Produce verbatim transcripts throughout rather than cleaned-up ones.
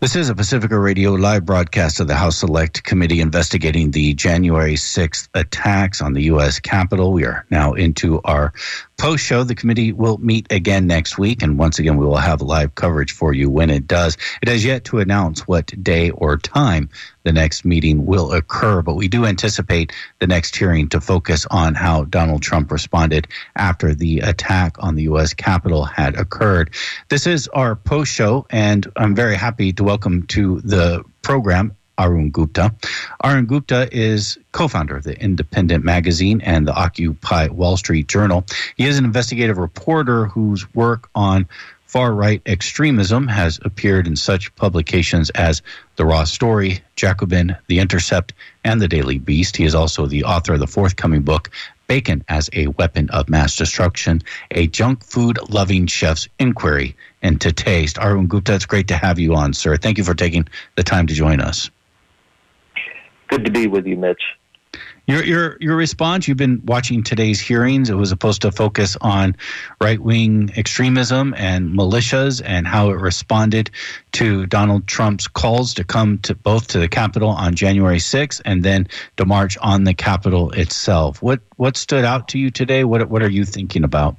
This is a Pacifica Radio live broadcast of the House Select Committee investigating the January sixth attacks on the U S Capitol. We are now into our post-show. The committee will meet again next week, and once again, we will have live coverage for you when it does. It has yet to announce what day or time the next meeting will occur, but we do anticipate the next hearing to focus on how Donald Trump responded after the attack on the U S Capitol had occurred. This is our post-show, and I'm very happy to welcome to the program Arun Gupta. Arun Gupta is co-founder of the Independent Magazine and the Occupy Wall Street Journal. He is an investigative reporter whose work on far-right extremism has appeared in such publications as The Raw Story, Jacobin, The Intercept, and The Daily Beast. He is also the author of the forthcoming book, Bacon as a Weapon of Mass Destruction, a junk food-loving chef's inquiry into taste. Arun Gupta, it's great to have you on, sir. Thank you for taking the time to join us. Good to be with you, Mitch. Your your your response, you've been watching today's hearings. It was supposed to focus on right-wing extremism and militias and how it responded to Donald Trump's calls to come to both to the Capitol on January sixth and then to march on the Capitol itself. What what stood out to you today? What what are you thinking about?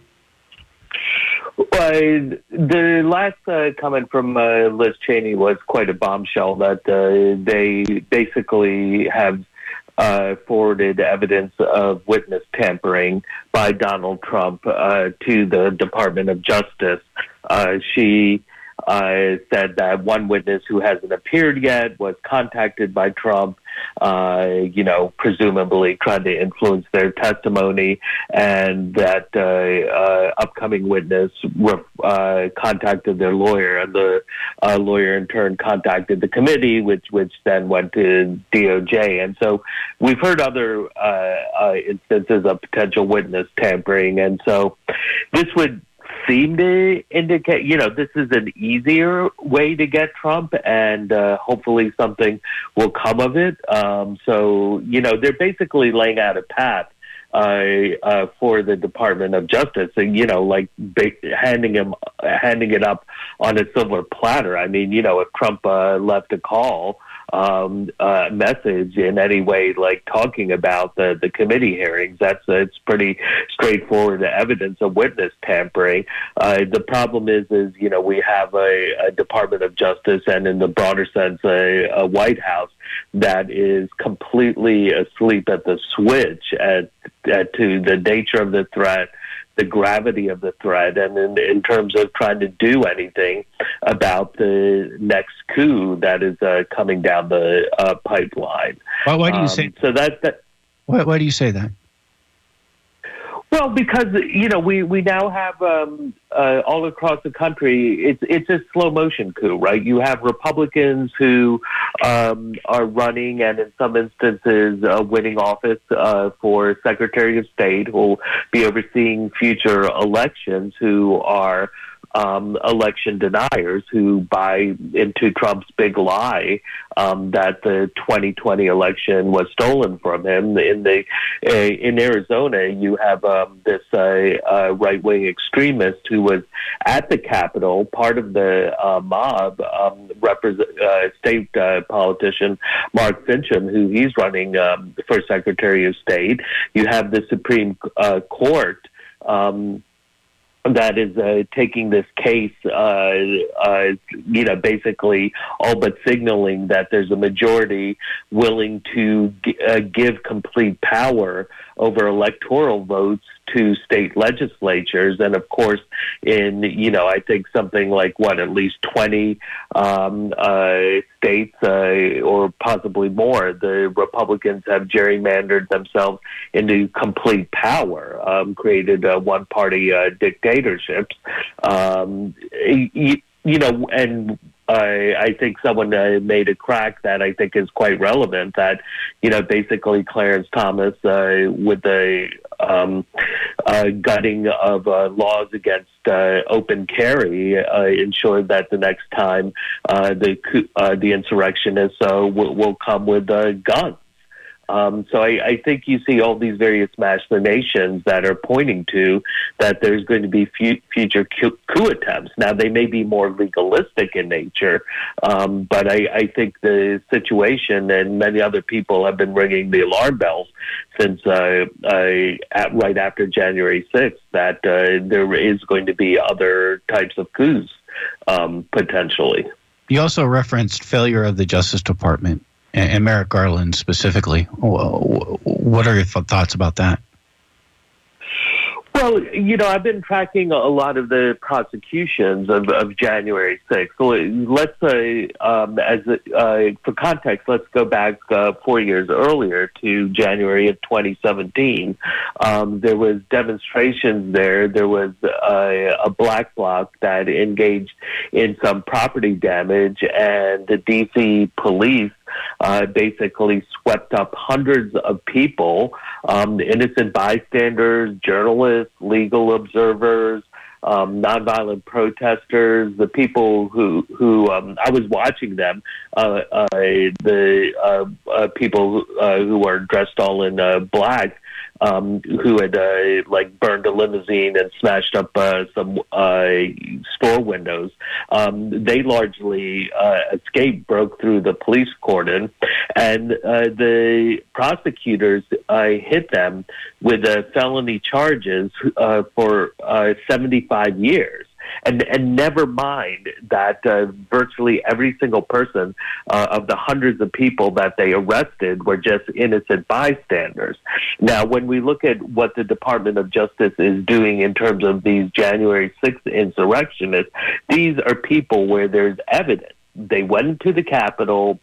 Uh, the last uh, comment from uh, Liz Cheney was quite a bombshell that uh, they basically have uh, forwarded evidence of witness tampering by Donald Trump uh, to the Department of Justice. Uh, she uh, said that one witness who hasn't appeared yet was contacted by Trump, uh, you know, presumably trying to influence their testimony, and that uh, uh, upcoming witness uh, contacted their lawyer, and the uh, lawyer in turn contacted the committee, which which then went to D O J. And so we've heard other uh, uh, instances of potential witness tampering, and so this would seem to indicate, you know, this is an easier way to get Trump, and uh, hopefully something will come of it. Um, so, you know, they're basically laying out a path uh, uh, for the Department of Justice, and, you know, like ba- handing him, handing it up on a silver platter. I mean, you know, if Trump uh, left a call, um, uh, message in any way, like talking about the, the committee hearings, that's uh, it's pretty straightforward evidence of witness tampering. Uh, the problem is, is you know, we have a, a Department of Justice, and in the broader sense, a, a White House that is completely asleep at the switch at, at to the nature of the threat, the gravity of the threat, and in, in terms of trying to do anything about the next coup that is uh, coming down the uh, pipeline. Why, why do you um, say so? That, that why, why do you say that? Well, because, you know, we, we now have um, uh, all across the country, it's it's a slow motion coup, right? You have Republicans who um, are running, and in some instances uh, winning office uh, for Secretary of State, who will be overseeing future elections, who are Um, election deniers who buy into Trump's big lie um, that the twenty twenty election was stolen from him. In the uh, in Arizona, you have um, this uh, uh, right-wing extremist who was at the Capitol, part of the uh, mob, um, represent, uh, state uh, politician Mark Finchem, who he's running um, for Secretary of State. You have the Supreme uh, Court Um, that is uh, taking this case, uh, uh, you know, basically all but signaling that there's a majority willing to g- uh, give complete power over electoral votes to state legislatures. And of course, in, you know, I think something like, what, at least twenty um, uh, states uh, or possibly more, the Republicans have gerrymandered themselves into complete power, um, created uh, one-party uh, dictatorships. Um, you, you know, and I, I think someone uh, made a crack that I think is quite relevant, that, you know, basically Clarence Thomas uh, with the um, uh, gutting of uh, laws against uh, open carry uh, ensured that the next time uh, the uh, the insurrectionists uh, will, will come with uh, guns. Um, so I, I think you see all these various machinations that are pointing to that there's going to be fu- future coup, coup attempts. Now, they may be more legalistic in nature, um, but I, I think the situation, and many other people have been ringing the alarm bells since uh, uh, at, right after January sixth, that uh, there is going to be other types of coups um, potentially. You also referenced failure of the Justice Department and Merrick Garland specifically. What are your th- thoughts about that? Well, you know, I've been tracking a lot of the prosecutions of, of January sixth. So let's say, um, as uh, for context, let's go back uh, four years earlier to January of twenty seventeen. Um, there was demonstrations there. There was a, a black bloc that engaged in some property damage, and the D C police Uh, basically swept up hundreds of people, um, innocent bystanders, journalists, legal observers, um, nonviolent protesters, the people who, who um, I was watching them, uh, uh, the uh, uh, people uh, who are dressed all in uh, black, Um, who had uh, like burned a limousine and smashed up uh, some uh, store windows. Um, they largely uh, escaped, broke through the police cordon, and uh, the prosecutors uh, hit them with uh, felony charges uh, for uh, seventy-five years. And, and never mind that uh, virtually every single person uh, of the hundreds of people that they arrested were just innocent bystanders. Now, when we look at what the Department of Justice is doing in terms of these January sixth insurrectionists, these are people where there's evidence. They went into the Capitol.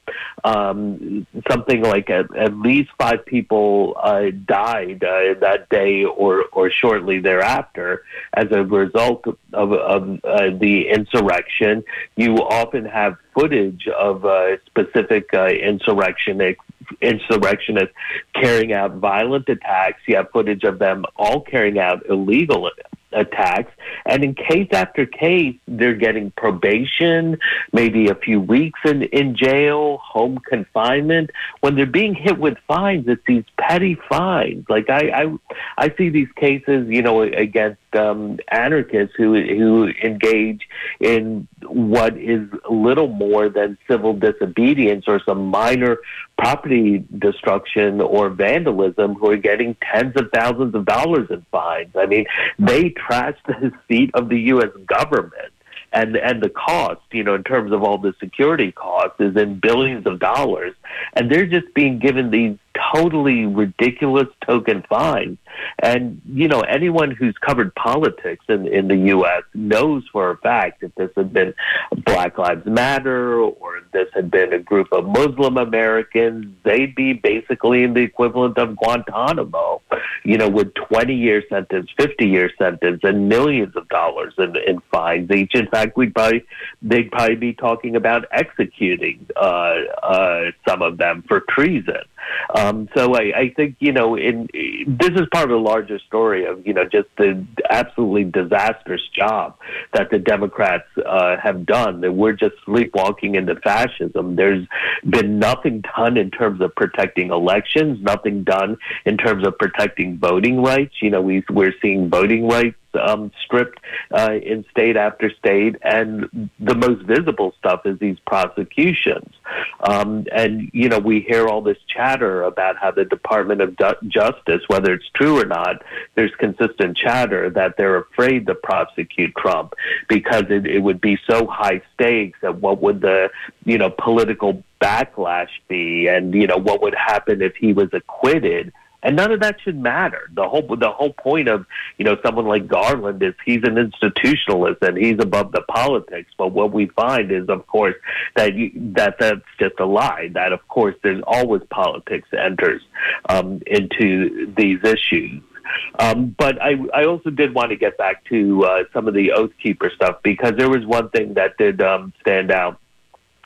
Um, something like at, at least five people uh, died uh, that day or, or shortly thereafter as a result of, of uh, the insurrection. You often have footage of uh, specific uh, insurrectionists insurrectionists carrying out violent attacks. You have footage of them all carrying out illegal attacks. And in case after case, they're getting probation, maybe a few weeks in, in jail, home confinement. When they're being hit with fines, it's these petty fines. Like I, I, I see these cases, you know, against um, anarchists who who engage in what is little more than civil disobedience or some minor property destruction or vandalism, who are getting tens of thousands of dollars in fines. I mean, they trash the seat of the U S government. And and the cost, you know, in terms of all the security costs, is in billions of dollars. And they're just being given these totally ridiculous token fines. And, you know, anyone who's covered politics in, in the U S knows for a fact if this had been Black Lives Matter or if this had been a group of Muslim Americans, they'd be basically in the equivalent of Guantanamo, you know, with twenty-year sentence, fifty-year sentence, and millions of dollars in, in fines each. In fact, we'd probably, they'd probably be talking about executing uh, uh, some of them for treason. Um, so I, I think, you know, in, this is part of a larger story of, you know, just the absolutely disastrous job that the Democrats uh, have done. That we're just sleepwalking into fascism. There's been nothing done in terms of protecting elections, nothing done in terms of protecting voting rights. You know, we, we're seeing voting rights Um, stripped uh, in state after state, and the most visible stuff is these prosecutions. Um, and, you know, we hear all this chatter about how the Department of Du- Justice, whether it's true or not, there's consistent chatter that they're afraid to prosecute Trump because it, it would be so high stakes, and what would the, you know, political backlash be, and, you know, what would happen if he was acquitted. And none of that should matter. The whole the whole point of, you know, someone like Garland is he's an institutionalist and he's above the politics. But what we find is, of course, that you, that that's just a lie. That, of course, there's always politics enters um, into these issues. Um, but I, I also did want to get back to uh, some of the Oath Keeper stuff, because there was one thing that did um, stand out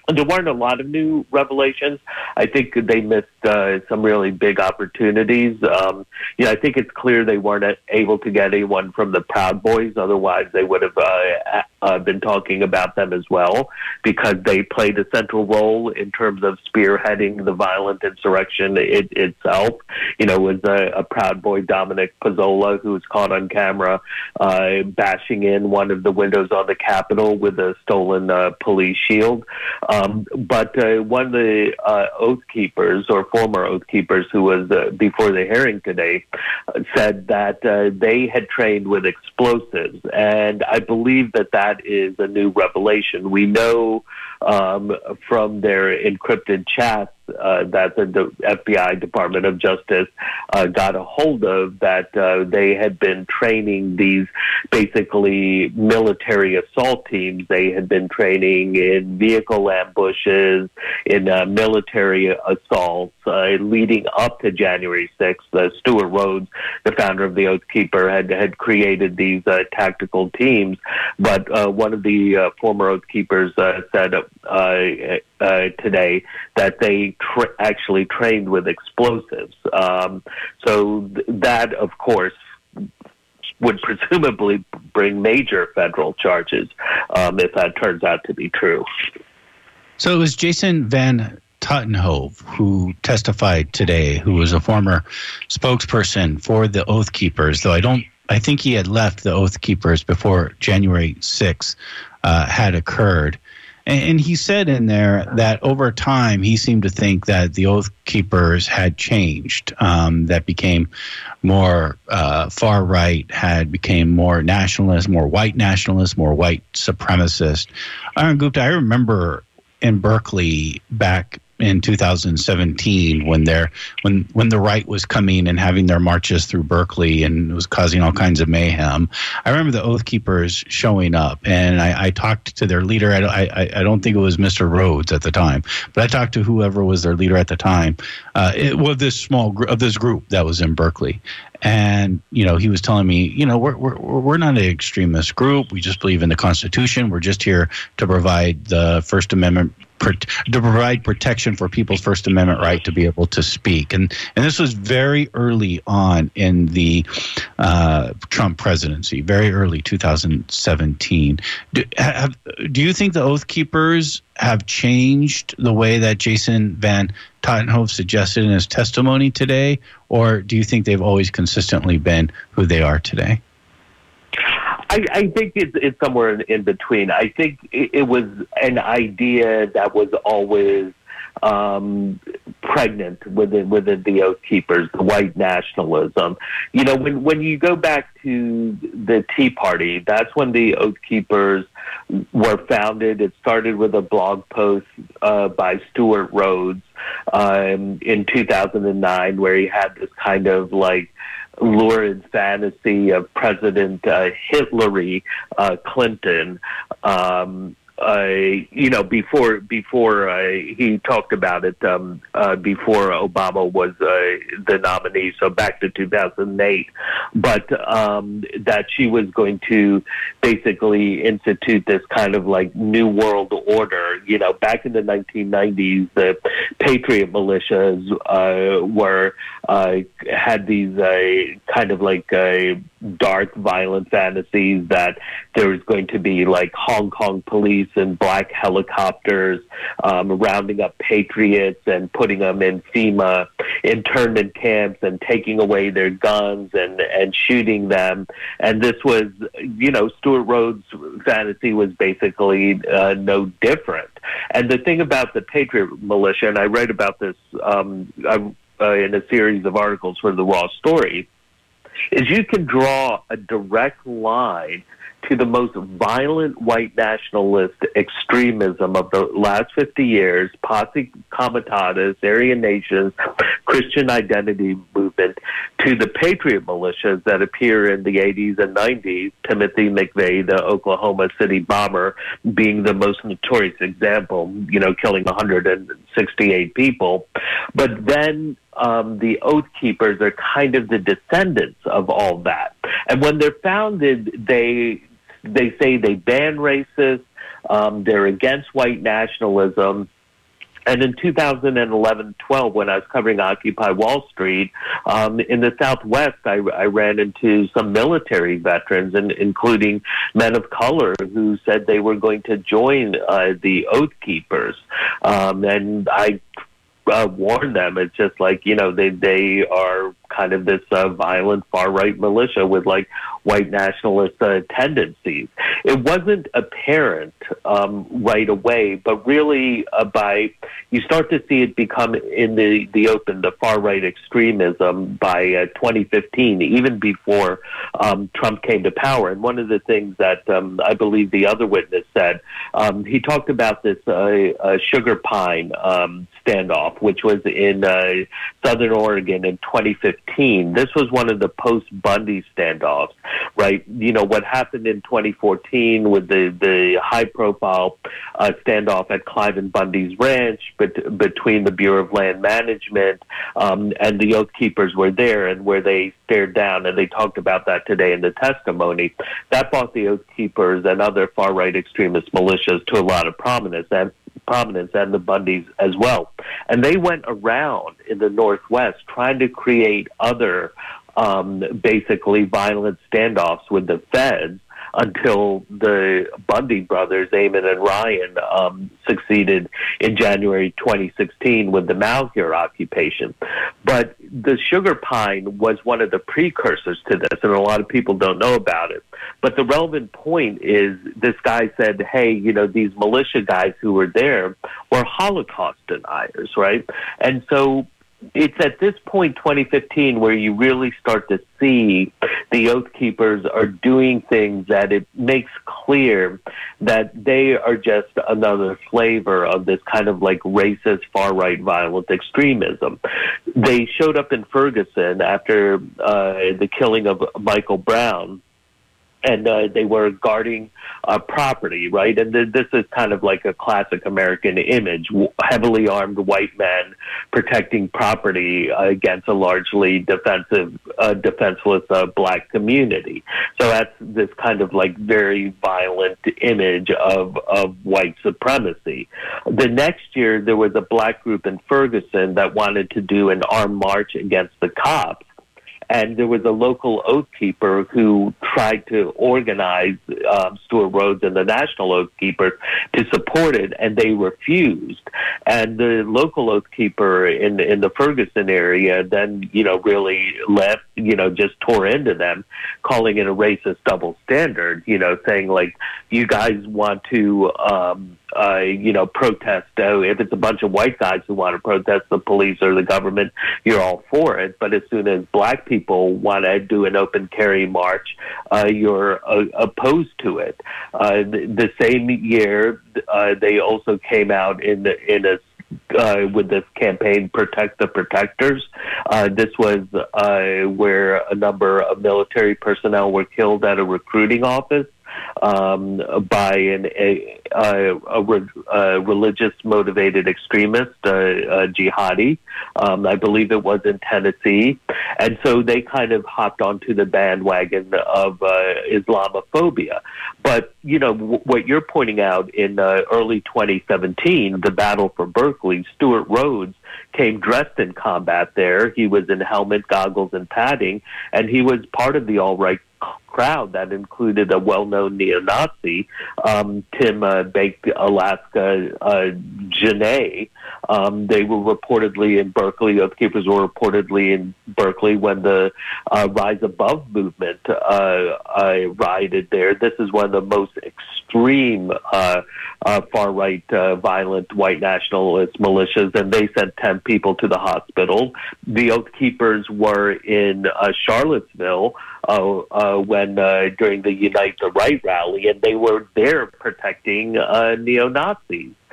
There weren't a lot of new revelations. I think they missed uh, some really big opportunities. Um, you know, I think it's clear they weren't able to get anyone from the Proud Boys. Otherwise, they would have uh, uh, been talking about them as well, because they played a central role in terms of spearheading the violent insurrection it, itself. You know, it was a, a Proud Boy, Dominic Pezzola, who was caught on camera uh, bashing in one of the windows on the Capitol with a stolen uh, police shield. Um, but uh, one of the uh, Oath Keepers, or former Oath Keepers, who was uh, before the hearing today, uh, said that uh, they had trained with explosives. And I believe that that is a new revelation. We know um, from their encrypted chats uh, that the, the F B I, Department of Justice, uh, got a hold of, that uh, they had been training these basically military assault teams. They had been training in vehicle ambushes, in uh, military assaults, uh, leading up to January sixth. Uh, Stuart Rhodes, the founder of the Oath Keeper, had, had created these uh, tactical teams. But uh, one of the uh, former Oath Keepers uh, said uh, uh, today that they tra- actually trained with explosives. Um, so th- that, of course, would presumably bring major federal charges um, if that turns out to be true. So it was Jason Van Tatenhove who testified today, who was a former spokesperson for the Oath Keepers, though I don't I think he had left the Oath Keepers before January sixth uh, had occurred. And he said in there that over time, he seemed to think that the Oath Keepers had changed, um, that became more uh, far right, had became more nationalist, more white nationalist, more white supremacist. Arun Gupta, I remember in Berkeley back in two thousand seventeen when they're when when the right was coming and having their marches through Berkeley and it was causing all kinds of mayhem. I remember the Oath Keepers showing up, and I, I talked to their leader. I, I I don't think it was Mister Rhodes at the time, but I talked to whoever was their leader at the time. Uh, it was this small group of this group that was in Berkeley. And, you know, he was telling me, you know, we're, we're, we're not an extremist group. We just believe in the Constitution. We're just here to provide the First Amendment, to provide protection for people's First Amendment right to be able to speak. And and this was very early on in the uh, Trump presidency, very early two thousand seventeen. Do, have, do you think the Oath Keepers have changed the way that Jason Van Tatenhove suggested in his testimony today, or do you think they've always consistently been who they are today? I, I think it's, it's somewhere in, in between. I think it, it was an idea that was always um, pregnant within within the Oath Keepers, the white nationalism. You know, when when you go back to the Tea Party, that's when the Oath Keepers were founded. It started with a blog post uh, by Stuart Rhodes um, in two thousand nine, where he had this kind of like lurid fantasy of President uh, Hillary uh, Clinton. Um, uh, you know, before before uh, he talked about it, um, uh, before Obama was uh, the nominee, so back to two thousand eight, but um, that she was going to basically institute this kind of like new world order. You know, back in the nineteen nineties, the Patriot militias uh, were uh, had these uh, kind of like uh, dark, violent fantasies that there was going to be like Hong Kong police and black helicopters um, rounding up patriots and putting them in FEMA internment camps and taking away their guns and, and shooting them. And this was, you know, Stuart Rhodes' fantasy was basically uh, no different. And the thing about the Patriot militia, and I write about this um, uh, in a series of articles for the Raw Story, is you can draw a direct line to the most violent white nationalist extremism of the last fifty years, Posse Comitatus, Aryan Nations, Christian Identity Movement, to the Patriot militias that appear in the eighties and nineties, Timothy McVeigh, the Oklahoma City bomber, being the most notorious example, you know, killing one hundred sixty-eight people. But then Um, the Oath Keepers are kind of the descendants of all that. And when they're founded, they they say they ban racists, Um, they're against white nationalism. And in two thousand eleven twelve, when I was covering Occupy Wall Street, um, in the Southwest, I, I ran into some military veterans, and including men of color, who said they were going to join uh, the Oath Keepers. Um, and I uh, warned them. It's just like, you know, they, they are kind of this uh, violent far-right militia with, like, white nationalist uh, tendencies. It wasn't apparent um, right away, but really uh, by you start to see it become in the, the open, the far-right extremism by uh, twenty fifteen, even before um, Trump came to power. And one of the things that um, I believe the other witness said, um, he talked about this uh, uh, Sugar Pine um, standoff, which was in uh, Southern Oregon in twenty fifteen. This was one of the post-Bundy standoffs, right? You know, what happened in twenty fourteen with the, the high-profile uh, standoff at Clive and Bundy's ranch bet- between the Bureau of Land Management um, and the Oath Keepers were there, and where they stared down, and they talked about that today in the testimony. That brought the Oath Keepers and other far-right extremist militias to a lot of prominence, and prominence and the Bundys as well. And they went around in the Northwest trying to create other um, basically violent standoffs with the feds until the Bundy brothers, Eamon and Ryan, um, succeeded in January twenty sixteen with the Malheur occupation. But the Sugar Pine was one of the precursors to this, and a lot of people don't know about it. But the relevant point is this guy said, hey, you know, these militia guys who were there were Holocaust deniers, right? And so it's at this point, twenty fifteen, where you really start to see the Oath Keepers are doing things that it makes clear that they are just another flavor of this kind of like racist, far-right, violent extremism. They showed up in Ferguson after uh, the killing of Michael Brown, and uh, they were guarding uh, property, right? And th- this is kind of like a classic American image, w- heavily armed white men protecting property uh, against a largely defensive, uh, defenseless uh, black community. So that's this kind of like very violent image of, of white supremacy. The next year, there was a black group in Ferguson that wanted to do an armed march against the cops. And there was a local Oath Keeper who tried to organize um, Stuart Rhodes and the National Oath Keepers to support it, and they refused. And the local Oath Keeper in in the Ferguson area then, you know, really left, you know, just tore into them, calling it a racist double standard, you know, saying, like, you guys want to, um, uh, you know, protest. Uh, if it's a bunch of white guys who want to protest the police or the government, you're all for it. But as soon as black people people want to do an open carry march, uh, you're uh, opposed to it. Uh, the, the same year, uh, they also came out in the, in a Uh, with this campaign, Protect the Protectors. Uh, this was uh, where a number of military personnel were killed at a recruiting office um, by an, a, a, a, a religious-motivated extremist, uh, a jihadi. Um, I believe it was in Tennessee. And so they kind of hopped onto the bandwagon of uh, Islamophobia. But, you know, w- what you're pointing out in uh, early twenty seventeen, the Battle for Berkeley, Stuart Rhodes came dressed in combat there. He was in helmet, goggles, and padding, and he was part of the alt-right crowd that included a well-known neo-Nazi, um, Tim uh, Baked Alaska uh, Genet. Um, they were reportedly in Berkeley. Oath Keepers were reportedly in Berkeley when the uh, Rise Above movement uh, uh, rioted there. This is one of the most extreme uh, uh, far-right uh, violent white nationalist militias, and they sent ten people to the hospital. The Oath Keepers were in uh, Charlottesville uh, uh, when uh, during the Unite the Right rally, and they were there protecting uh, neo-Nazis.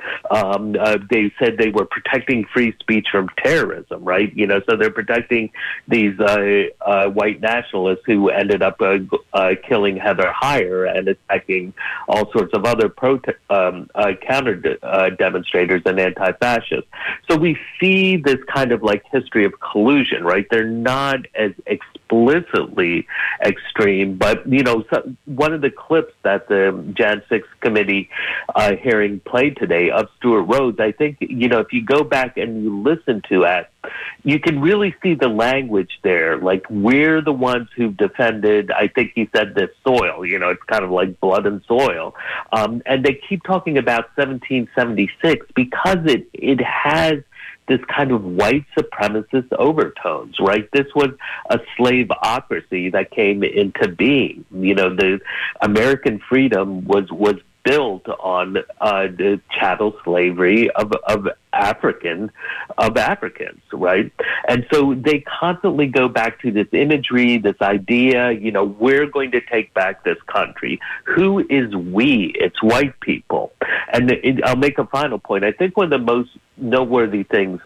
Um, uh, they said they were protecting free speech from terrorism, right? You know, so they're protecting these uh, uh, white nationalists who ended up uh, uh, killing Heather Heyer and attacking all sorts of other prote- um, uh, counter de- uh, demonstrators and anti-fascists. So we see this kind of like history of collusion, right? They're not as explicitly extreme, but, you know, so one of the clips that the January sixth committee uh, hearing played today of Stewart Rhodes, I think, you know, if you go back and you listen to it, you can really see the language there. Like, we're the ones who defended, I think he said, this soil. You know, it's kind of like blood and soil. Um, and they keep talking about seventeen seventy-six because it, it has this kind of white supremacist overtones, right? This was a slaveocracy that came into being. You know, the American freedom was, was built on uh, the chattel slavery of, of African, of Africans, right? And so they constantly go back to this imagery, this idea, you know, we're going to take back this country. Who is we? It's white people. And it, I'll make a final point. I think one of the most noteworthy things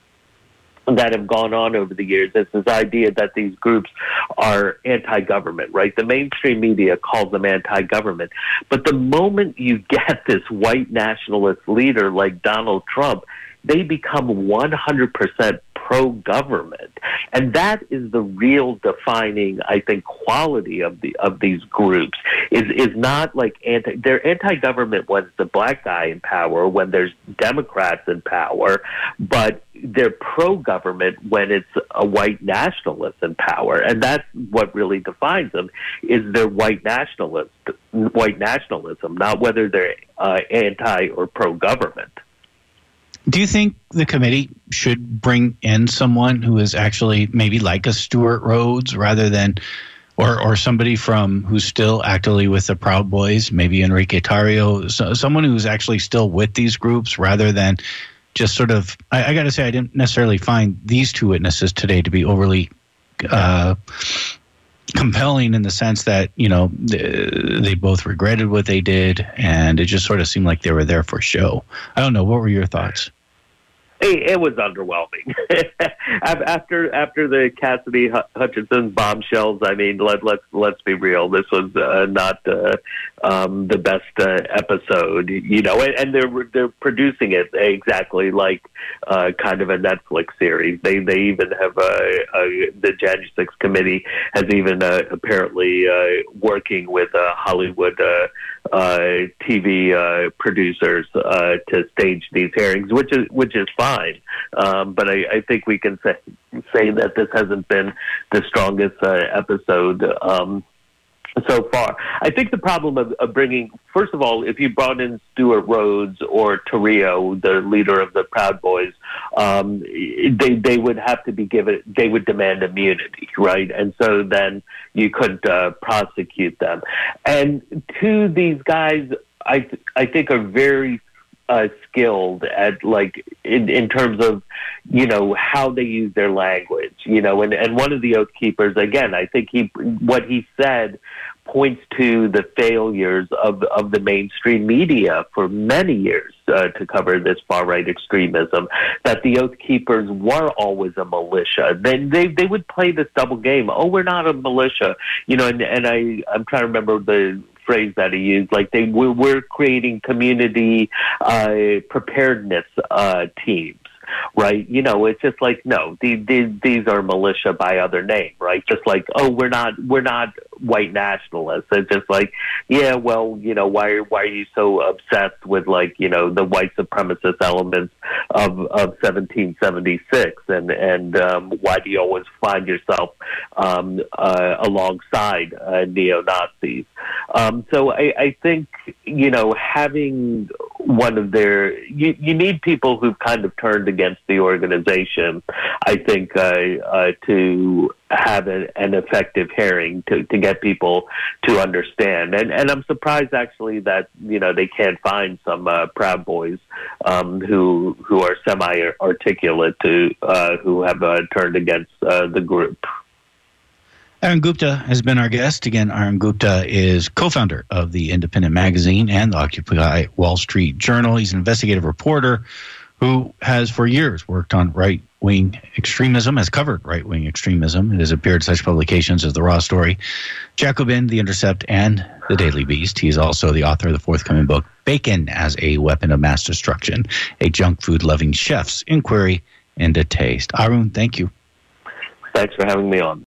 that have gone on over the years is this idea that these groups are anti-government, right? The mainstream media calls them anti-government. But the moment you get this white nationalist leader like Donald Trump, they become one hundred percent pro-government. And that is the real defining, I think, quality of the of these groups, is is not like anti, they're anti-government when it's the black guy in power, when there's Democrats in power, but they're pro-government when it's a white nationalist in power. And that's what really defines them, is their white nationalist, white nationalism, not whether they're uh, anti or pro-government. Do you think the committee should bring in someone who is actually maybe like a Stewart Rhodes rather than, or or somebody from who's still actively with the Proud Boys, maybe Enrique Tarrio, so, someone who's actually still with these groups rather than just sort of, I, I got to say, I didn't necessarily find these two witnesses today to be overly uh, compelling in the sense that, you know, they, they both regretted what they did, and it just sort of seemed like they were there for show. I don't know. What were your thoughts? It, it was underwhelming. after after the Cassidy Hutchinson bombshells, I mean, let, let's let's be real. This was uh, not uh, um, the best uh, episode, you know. And, and they're they're producing it exactly like uh, kind of a Netflix series. They they even have uh, uh, the January sixth committee has even uh, apparently uh, working with uh, Hollywood uh, uh, T V uh, producers uh, to stage these hearings, which is which is fine. Um, but I, I think we can say say that this hasn't been the strongest uh, episode um, so far. I think the problem of, of bringing, first of all, if you brought in Stewart Rhodes or Tarrio, the leader of the Proud Boys, um, they they would have to be given, they would demand immunity, right? And so then you couldn't uh, prosecute them. And two, these guys, I th- I think are very Uh, skilled at, like, in, in terms of, you know, how they use their language, you know, and, and one of the Oath Keepers, again, I think he, what he said points to the failures of, of the mainstream media for many years uh, to cover this far-right extremism, that the Oath Keepers were always a militia. Then they, they would play this double game. Oh, we're not a militia, you know, and, and I, I'm trying to remember the phrase that he used, like they we're, we're creating community uh, preparedness uh, teams, right? You know, it's just like, no, these, these these are militia by other name, right? Just like, oh, we're not we're not white nationalists. It's just like, yeah, well, you know, why why are you so obsessed with, like, you know, the white supremacist elements of of seventeen seventy-six, and and um, why do you always find yourself um, uh, alongside uh, neo-Nazis? Um, so I, I think, you know, having one of their, you, you need people who've kind of turned against the organization, I think, uh, uh, to have a, an effective hearing, to, to get people to understand. And, and I'm surprised, actually, that, you know, they can't find some uh, Proud Boys um, who who are semi-articulate, to uh, who have uh, turned against uh, the group. Arun Gupta has been our guest. Again, Arun Gupta is co-founder of the Independent Magazine and the Occupy Wall Street Journal. He's an investigative reporter who has for years worked on right-wing extremism, has covered right-wing extremism. It has appeared in such publications as The Raw Story, Jacobin, The Intercept, and The Daily Beast. He's also the author of the forthcoming book, Bacon as a Weapon of Mass Destruction, a junk food-loving chef's inquiry into taste. Arun, thank you. Thanks for having me on.